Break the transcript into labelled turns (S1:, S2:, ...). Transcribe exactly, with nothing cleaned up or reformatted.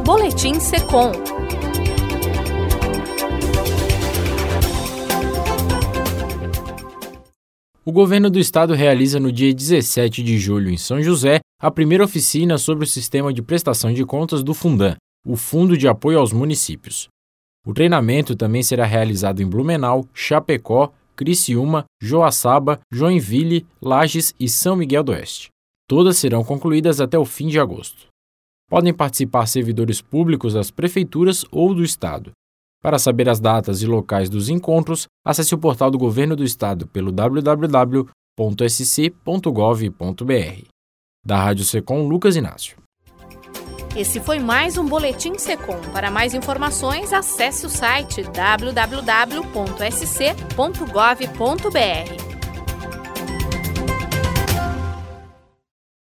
S1: Boletim Secom.
S2: O governo do estado realiza no dia dezessete de julho, em São José, a primeira oficina sobre o sistema de prestação de contas do Fundan, o Fundo de Apoio aos Municípios. O treinamento também será realizado em Blumenau, Chapecó, Criciúma, Joaçaba, Joinville, Lages e São Miguel do Oeste. Todas serão concluídas até o fim de agosto. Podem participar servidores públicos das prefeituras ou do estado. Para saber as datas e locais dos encontros, acesse o portal do Governo do Estado pelo w w w ponto s c ponto gov ponto b r. Da Rádio Secom, Lucas Inácio.
S1: Esse foi mais um Boletim Secom. Para mais informações, acesse o site w w w ponto s c ponto gov ponto b r.